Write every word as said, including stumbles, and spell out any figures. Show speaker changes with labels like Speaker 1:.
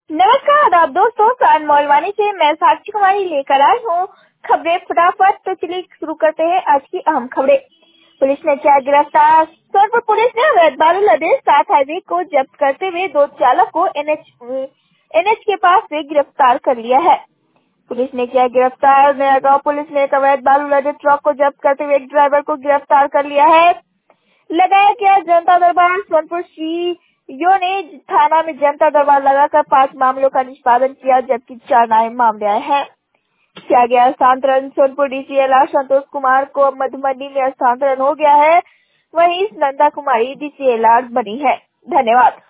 Speaker 1: नमस्कार आप दोस्तों, सान मौलवानी से मैं साक्षी कुमारी लेकर आई हूँ खबरें फटाफट। तो चलिए शुरू करते हैं आज की अहम खबरें। पुलिस ने किया गिरफ्तार। सोनपुर पुलिस ने अवैध बालू लदे सात हाईवे को जब्त करते हुए दो चालक को एनएच एनएच के पास से गिरफ्तार कर लिया है। पुलिस ने किया गिरफ्तार। नया गांव पुलिस ने एक अवैध बालू लदे ट्रक को जब्त करते हुए एक ड्राइवर को गिरफ्तार कर लिया है। लगाया गया जनता दरबार। सोनपुर सीओ ने थाना में जनता दरबार लगाकर पांच मामलों का निष्पादन किया, जबकि चार नए मामले आए हैं। किया गया हस्तांतरण। सोनपुर डीसीएलआर संतोष कुमार को अब मधुबनी में हस्तांतरण हो गया है, वहीं नंदा कुमारी डीसीएलआर बनी है। धन्यवाद।